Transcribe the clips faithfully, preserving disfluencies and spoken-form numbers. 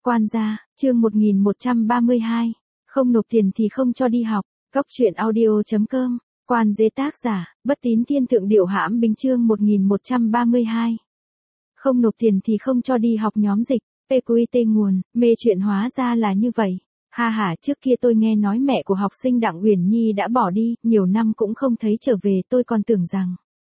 Quan gia, chương một nghìn một trăm ba mươi hai. Không nộp tiền thì không cho đi học. Cóc truyện audio chấm com. Quan dế tác giả, Bất Tín Thiên Thượng Điệu Hãm Bính chương một nghìn một trăm ba mươi hai. Không nộp tiền thì không cho đi học nhóm dịch. pê quy tê nguồn, mê chuyện hóa ra là như vậy. Ha ha, trước kia tôi nghe nói mẹ của học sinh Đặng Uyển Nhi đã bỏ đi, nhiều năm cũng không thấy trở về, tôi còn tưởng rằng.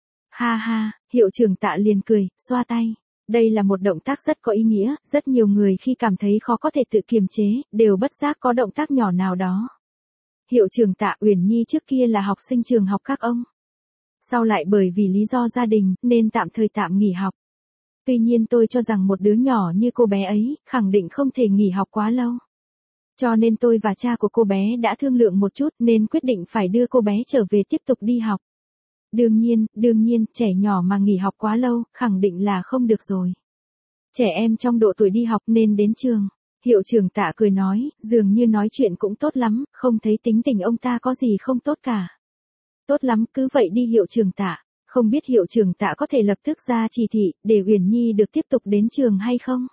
Ha ha, hiệu trưởng Tạ liền cười, xoa tay. Đây là một động tác rất có ý nghĩa, rất nhiều người khi cảm thấy khó có thể tự kiềm chế, đều bất giác có động tác nhỏ nào đó. Hiệu trưởng Tạ Uyển Nhi trước kia là học sinh trường học các ông. Sau lại bởi vì lý do gia đình, nên tạm thời tạm nghỉ học. Tuy nhiên tôi cho rằng một đứa nhỏ như cô bé ấy, khẳng định không thể nghỉ học quá lâu. Cho nên tôi và cha của cô bé đã thương lượng một chút nên quyết định phải đưa cô bé trở về tiếp tục đi học. Đương nhiên, đương nhiên, trẻ nhỏ mà nghỉ học quá lâu, khẳng định là không được rồi. Trẻ em trong độ tuổi đi học nên đến trường. Hiệu trưởng Tạ cười nói, dường như nói chuyện cũng tốt lắm, không thấy tính tình ông ta có gì không tốt cả. Tốt lắm, cứ vậy đi hiệu trưởng Tạ. Không biết hiệu trưởng Tạ có thể lập tức ra chỉ thị, để Uyển Nhi được tiếp tục đến trường hay không?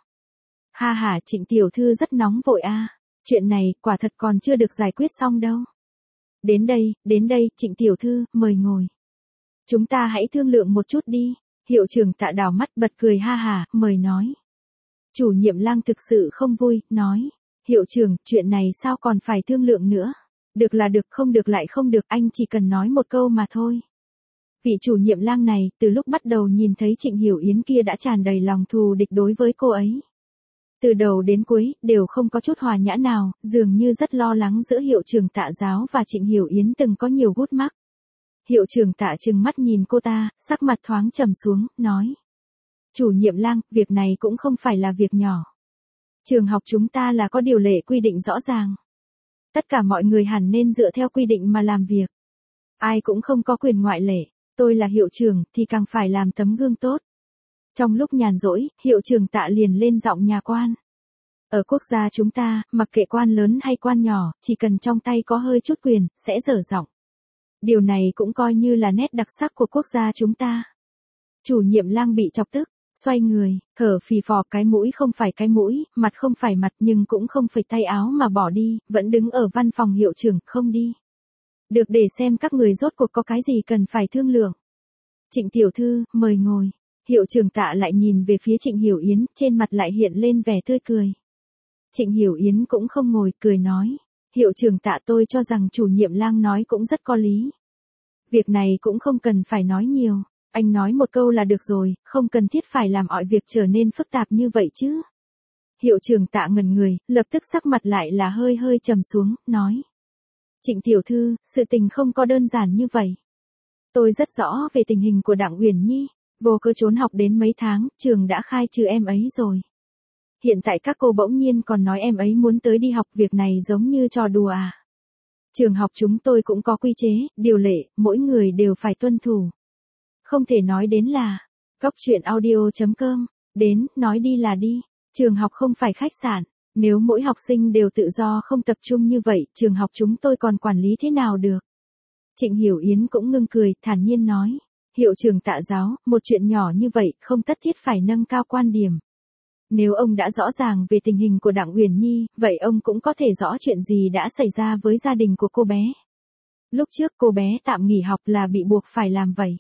Ha ha, Trịnh tiểu thư rất nóng vội a. Chuyện này, quả thật còn chưa được giải quyết xong đâu. Đến đây, đến đây, Trịnh tiểu thư, mời ngồi. Chúng ta hãy thương lượng một chút đi. Hiệu trưởng Tạ đảo mắt bật cười ha hà, mời nói. Chủ nhiệm Lang thực sự không vui, nói. Hiệu trưởng, chuyện này sao còn phải thương lượng nữa? Được là được, không được lại không được, anh chỉ cần nói một câu mà thôi. Vị chủ nhiệm Lang này, từ lúc bắt đầu nhìn thấy Trịnh Hiểu Yến kia đã tràn đầy lòng thù địch đối với cô ấy. Từ đầu đến cuối, đều không có chút hòa nhã nào, dường như rất lo lắng giữa hiệu trưởng Tạ giáo và Trịnh Hiểu Yến từng có nhiều gút mắc. Hiệu trưởng Tạ trừng mắt nhìn cô ta, sắc mặt thoáng trầm xuống, nói. Chủ nhiệm Lang, việc này cũng không phải là việc nhỏ. Trường học chúng ta là có điều lệ quy định rõ ràng. Tất cả mọi người hẳn nên dựa theo quy định mà làm việc. Ai cũng không có quyền ngoại lệ, tôi là hiệu trưởng thì càng phải làm tấm gương tốt. Trong lúc nhàn rỗi, hiệu trưởng Tạ liền lên giọng nhà quan. Ở quốc gia chúng ta, mặc kệ quan lớn hay quan nhỏ, chỉ cần trong tay có hơi chút quyền, sẽ dở giọng. Điều này cũng coi như là nét đặc sắc của quốc gia chúng ta. Chủ nhiệm Lang bị chọc tức, xoay người, thở phì phò, cái mũi không phải cái mũi, mặt không phải mặt nhưng cũng không phải tay áo mà bỏ đi, vẫn đứng ở văn phòng hiệu trưởng, không đi. Được, để xem các người rốt cuộc có cái gì cần phải thương lượng. Trịnh tiểu thư, mời ngồi. Hiệu trưởng Tạ lại nhìn về phía Trịnh Hiểu Yến, trên mặt lại hiện lên vẻ tươi cười. Trịnh Hiểu Yến cũng không ngồi, cười nói. Hiệu trưởng Tạ, tôi cho rằng chủ nhiệm Lang nói cũng rất có lý. Việc này cũng không cần phải nói nhiều, anh nói một câu là được rồi, không cần thiết phải làm mọi việc trở nên phức tạp như vậy chứ. Hiệu trưởng Tạ ngẩn người, lập tức sắc mặt lại là hơi hơi trầm xuống, nói. Trịnh tiểu thư, sự tình không có đơn giản như vậy. Tôi rất rõ về tình hình của Đặng Uyển Nhi, vô cớ trốn học đến mấy tháng, trường đã khai trừ em ấy rồi. Hiện tại các cô bỗng nhiên còn nói em ấy muốn tới đi học, việc này giống như trò đùa à. Trường học chúng tôi cũng có quy chế, điều lệ, mỗi người đều phải tuân thủ. Không thể nói đến là, cóc truyện audio chấm com, đến, nói đi là đi, trường học không phải khách sạn, nếu mỗi học sinh đều tự do không tập trung như vậy, trường học chúng tôi còn quản lý thế nào được. Trịnh Hiểu Yến cũng ngưng cười, thản nhiên nói, hiệu trưởng Tạ giáo, một chuyện nhỏ như vậy, không tất thiết phải nâng cao quan điểm. Nếu ông đã rõ ràng về tình hình của Đặng Uyển Nhi, vậy ông cũng có thể rõ chuyện gì đã xảy ra với gia đình của cô bé. Lúc trước cô bé tạm nghỉ học là bị buộc phải làm vậy.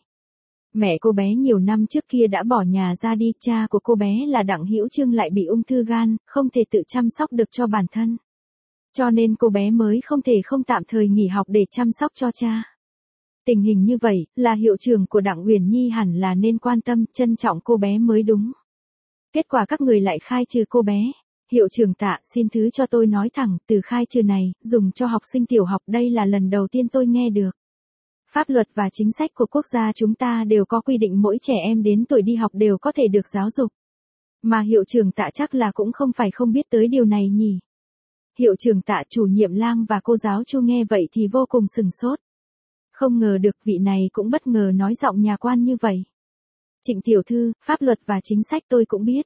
Mẹ cô bé nhiều năm trước kia đã bỏ nhà ra đi, cha của cô bé là Đặng Hữu Trương lại bị ung thư gan, không thể tự chăm sóc được cho bản thân. Cho nên cô bé mới không thể không tạm thời nghỉ học để chăm sóc cho cha. Tình hình như vậy, là hiệu trưởng của Đặng Uyển Nhi hẳn là nên quan tâm, trân trọng cô bé mới đúng. Kết quả các người lại khai trừ cô bé. Hiệu trưởng Tạ, xin thứ cho tôi nói thẳng, từ khai trừ này, dùng cho học sinh tiểu học đây là lần đầu tiên tôi nghe được. Pháp luật và chính sách của quốc gia chúng ta đều có quy định mỗi trẻ em đến tuổi đi học đều có thể được giáo dục. Mà hiệu trưởng Tạ chắc là cũng không phải không biết tới điều này nhỉ. Hiệu trưởng Tạ, chủ nhiệm Lang và cô giáo Chu nghe vậy thì vô cùng sừng sốt. Không ngờ được vị này cũng bất ngờ nói giọng nhà quan như vậy. Trịnh tiểu thư, pháp luật và chính sách tôi cũng biết.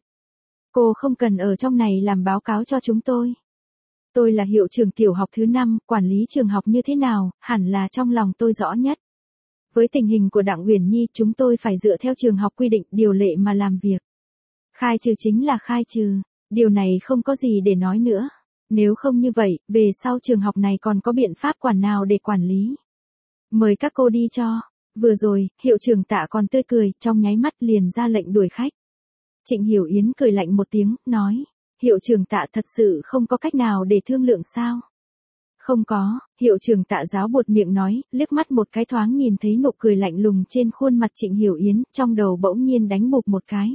Cô không cần ở trong này làm báo cáo cho chúng tôi. Tôi là hiệu trưởng tiểu học thứ năm, quản lý trường học như thế nào, hẳn là trong lòng tôi rõ nhất. Với tình hình của Đặng Uyển Nhi, chúng tôi phải dựa theo trường học quy định, điều lệ mà làm việc. Khai trừ chính là khai trừ. Điều này không có gì để nói nữa. Nếu không như vậy, về sau trường học này còn có biện pháp quản nào để quản lý. Mời các cô đi cho. Vừa rồi, hiệu trưởng Tạ còn tươi cười, trong nháy mắt liền ra lệnh đuổi khách. Trịnh Hiểu Yến cười lạnh một tiếng, nói, hiệu trưởng Tạ thật sự không có cách nào để thương lượng sao? Không có, hiệu trưởng Tạ giáo buột miệng nói, liếc mắt một cái thoáng nhìn thấy nụ cười lạnh lùng trên khuôn mặt Trịnh Hiểu Yến, trong đầu bỗng nhiên đánh bụp một cái.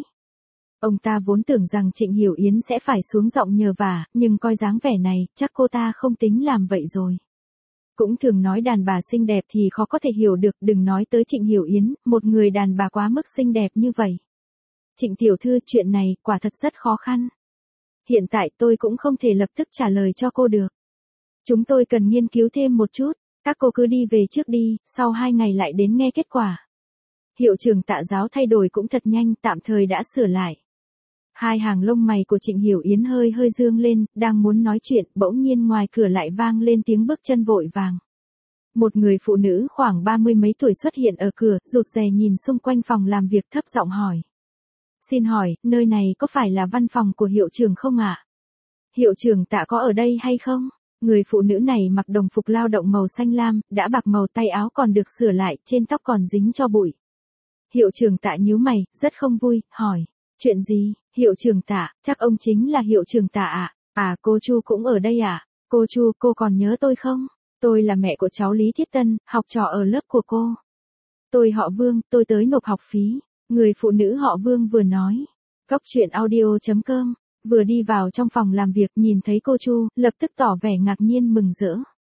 Ông ta vốn tưởng rằng Trịnh Hiểu Yến sẽ phải xuống giọng nhờ vả, nhưng coi dáng vẻ này, chắc cô ta không tính làm vậy rồi. Cũng thường nói đàn bà xinh đẹp thì khó có thể hiểu được, đừng nói tới Trịnh Hiểu Yến, một người đàn bà quá mức xinh đẹp như vậy. Trịnh tiểu thư, chuyện này quả thật rất khó khăn. Hiện tại tôi cũng không thể lập tức trả lời cho cô được. Chúng tôi cần nghiên cứu thêm một chút, các cô cứ đi về trước đi, sau hai ngày lại đến nghe kết quả. Hiệu trưởng Tạ giáo thay đổi cũng thật nhanh, tạm thời đã sửa lại. Hai hàng lông mày của Trịnh Hiểu Yến hơi hơi dương lên, đang muốn nói chuyện, bỗng nhiên ngoài cửa lại vang lên tiếng bước chân vội vàng. Một người phụ nữ khoảng ba mươi mấy tuổi xuất hiện ở cửa, rụt rè nhìn xung quanh phòng làm việc, thấp giọng hỏi. Xin hỏi, nơi này có phải là văn phòng của hiệu trưởng không ạ? Hiệu trưởng Tạ có ở đây hay không? Người phụ nữ này mặc đồng phục lao động màu xanh lam, đã bạc màu, tay áo còn được sửa lại, trên tóc còn dính cho bụi. Hiệu trưởng Tạ nhíu mày, rất không vui, hỏi. Chuyện gì? Hiệu trưởng Tạ, chắc ông chính là hiệu trưởng Tạ ạ. À? à, cô Chu cũng ở đây à? Cô Chu, cô còn nhớ tôi không? Tôi là mẹ của cháu Lý Thiết Tân, học trò ở lớp của cô. Tôi họ Vương, tôi tới nộp học phí. Người phụ nữ họ Vương vừa nói. Cóc truyện audio chấm com, vừa đi vào trong phòng làm việc nhìn thấy cô Chu, lập tức tỏ vẻ ngạc nhiên mừng rỡ.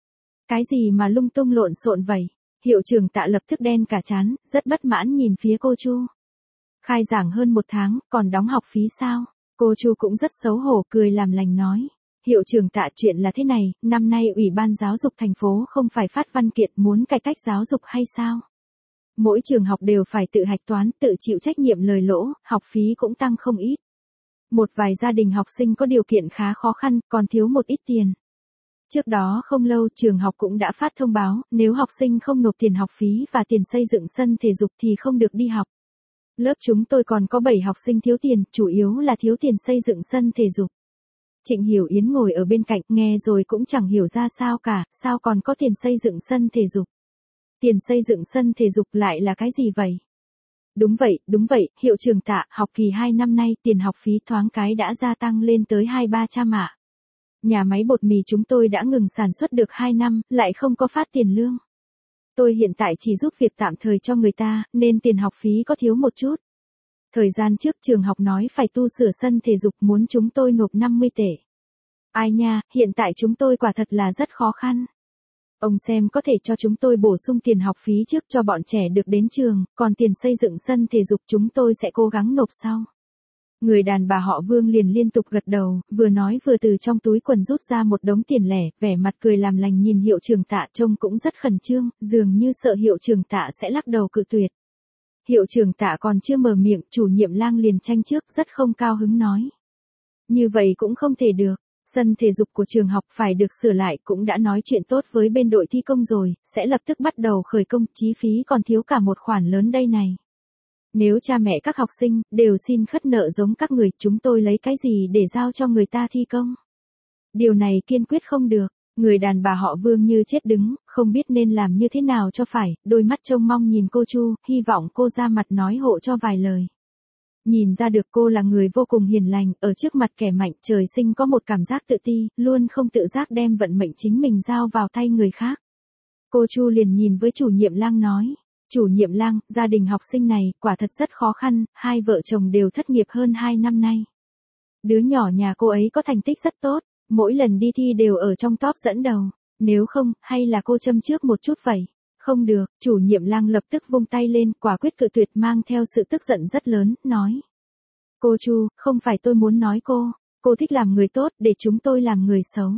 Cái gì mà lung tung lộn xộn vậy? Hiệu trưởng Tạ lập tức đen cả trán, rất bất mãn nhìn phía cô Chu. Khai giảng hơn một tháng, còn đóng học phí sao? Cô Chu cũng rất xấu hổ, cười làm lành nói. Hiệu trưởng Tạ, chuyện là thế này, năm nay Ủy ban Giáo dục thành phố không phải phát văn kiện muốn cải cách giáo dục hay sao? Mỗi trường học đều phải tự hạch toán, tự chịu trách nhiệm lời lỗ, học phí cũng tăng không ít. Một vài gia đình học sinh có điều kiện khá khó khăn, còn thiếu một ít tiền. Trước đó không lâu, trường học cũng đã phát thông báo, nếu học sinh không nộp tiền học phí và tiền xây dựng sân thể dục thì không được đi học. Lớp chúng tôi còn có bảy học sinh thiếu tiền, chủ yếu là thiếu tiền xây dựng sân thể dục. Trịnh Hiểu Yến ngồi ở bên cạnh, nghe rồi cũng chẳng hiểu ra sao cả, sao còn có tiền xây dựng sân thể dục. Tiền xây dựng sân thể dục lại là cái gì vậy? Đúng vậy, đúng vậy, hiệu trưởng Tạ, học kỳ hai năm nay tiền học phí thoáng cái đã gia tăng lên tới hai ba trăm ạ. Nhà máy bột mì chúng tôi đã ngừng sản xuất được hai năm, lại không có phát tiền lương. Tôi hiện tại chỉ giúp việc tạm thời cho người ta, nên tiền học phí có thiếu một chút. Thời gian trước trường học nói phải tu sửa sân thể dục, muốn chúng tôi nộp năm mươi tệ. Ai nha, hiện tại chúng tôi quả thật là rất khó khăn. Ông xem có thể cho chúng tôi bổ sung tiền học phí trước cho bọn trẻ được đến trường, còn tiền xây dựng sân thể dục chúng tôi sẽ cố gắng nộp sau. Người đàn bà họ Vương liền liên tục gật đầu, vừa nói vừa từ trong túi quần rút ra một đống tiền lẻ, vẻ mặt cười làm lành nhìn hiệu trưởng Tạ, trông cũng rất khẩn trương, dường như sợ hiệu trưởng Tạ sẽ lắc đầu cự tuyệt. Hiệu trưởng Tạ còn chưa mở miệng, chủ nhiệm Lang liền tranh trước, rất không cao hứng nói. Như vậy cũng không thể được. Sân thể dục của trường học phải được sửa lại, cũng đã nói chuyện tốt với bên đội thi công rồi, sẽ lập tức bắt đầu khởi công, chi phí còn thiếu cả một khoản lớn đây này. Nếu cha mẹ các học sinh đều xin khất nợ giống các người, chúng tôi lấy cái gì để giao cho người ta thi công? Điều này kiên quyết không được. Người đàn bà họ Vương như chết đứng, không biết nên làm như thế nào cho phải, đôi mắt trông mong nhìn cô Chu, hy vọng cô ra mặt nói hộ cho vài lời. Nhìn ra được cô là người vô cùng hiền lành, ở trước mặt kẻ mạnh trời sinh có một cảm giác tự ti, luôn không tự giác đem vận mệnh chính mình giao vào tay người khác. Cô Chu liền nhìn với chủ nhiệm Lang nói, chủ nhiệm Lang, gia đình học sinh này quả thật rất khó khăn, hai vợ chồng đều thất nghiệp hơn hai năm nay. Đứa nhỏ nhà cô ấy có thành tích rất tốt, mỗi lần đi thi đều ở trong top dẫn đầu, nếu không, hay là cô châm trước một chút vậy? Không được, chủ nhiệm Lang lập tức vung tay lên, quả quyết cự tuyệt mang theo sự tức giận rất lớn, nói. Cô Chu, không phải tôi muốn nói cô, cô thích làm người tốt để chúng tôi làm người xấu.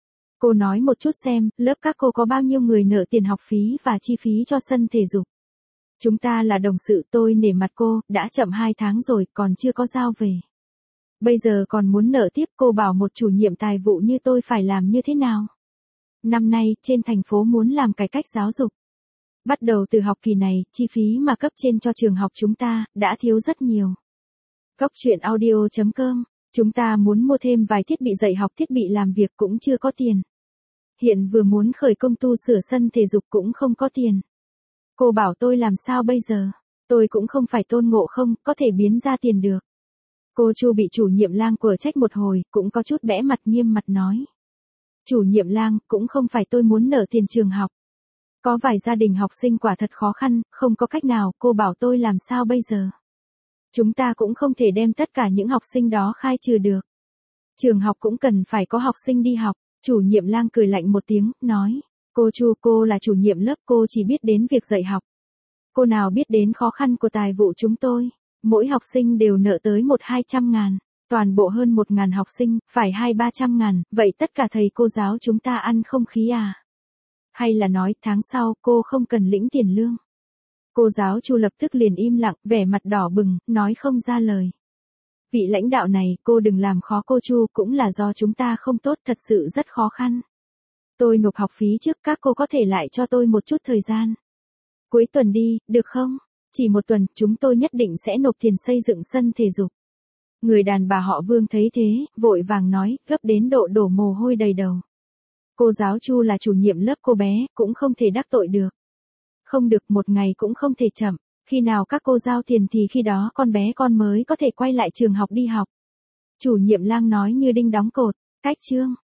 Cô nói một chút xem, lớp các cô có bao nhiêu người nợ tiền học phí và chi phí cho sân thể dục. Chúng ta là đồng sự, tôi nể mặt cô, đã chậm hai tháng rồi, còn chưa có giao về. Bây giờ còn muốn nợ tiếp, cô bảo một chủ nhiệm tài vụ như tôi phải làm như thế nào? Năm nay, trên thành phố muốn làm cải cách giáo dục. Bắt đầu từ học kỳ này, chi phí mà cấp trên cho trường học chúng ta, đã thiếu rất nhiều. Cóc truyện audio chấm com Chúng ta muốn mua thêm vài thiết bị dạy học, thiết bị làm việc cũng chưa có tiền. Hiện vừa muốn khởi công tu sửa sân thể dục cũng không có tiền. Cô bảo tôi làm sao bây giờ? Tôi cũng không phải Tôn Ngộ Không, có thể biến ra tiền được. Cô Chu bị chủ nhiệm Lang quở trách một hồi, cũng có chút bẽ mặt nghiêm mặt nói. Chủ nhiệm Lang, cũng không phải tôi muốn nợ tiền trường học. Có vài gia đình học sinh quả thật khó khăn, không có cách nào, cô bảo tôi làm sao bây giờ? Chúng ta cũng không thể đem tất cả những học sinh đó khai trừ được. Trường học cũng cần phải có học sinh đi học. Chủ nhiệm Lang cười lạnh một tiếng, nói. Cô Chu, cô là chủ nhiệm lớp, cô chỉ biết đến việc dạy học. Cô nào biết đến khó khăn của tài vụ chúng tôi. Mỗi học sinh đều nợ tới một hai trăm ngàn. Toàn bộ hơn một ngàn học sinh, phải hai ba trăm ngàn, vậy tất cả thầy cô giáo chúng ta ăn không khí à? Hay là nói tháng sau cô không cần lĩnh tiền lương? Cô giáo Chu lập tức liền im lặng, vẻ mặt đỏ bừng, nói không ra lời. Vị lãnh đạo này, cô đừng làm khó cô Chu, cũng là do chúng ta không tốt, thật sự rất khó khăn. Tôi nộp học phí trước, các cô có thể lại cho tôi một chút thời gian. Cuối tuần đi, được không? Chỉ một tuần, chúng tôi nhất định sẽ nộp tiền xây dựng sân thể dục. Người đàn bà họ Vương thấy thế, vội vàng nói, gấp đến độ đổ mồ hôi đầy đầu. Cô giáo Chu là chủ nhiệm lớp cô bé, cũng không thể đắc tội được. Không được, một ngày cũng không thể chậm. Khi nào các cô giao tiền thì khi đó con bé con mới có thể quay lại trường học đi học. Chủ nhiệm Lang nói như đinh đóng cột. Cách chương.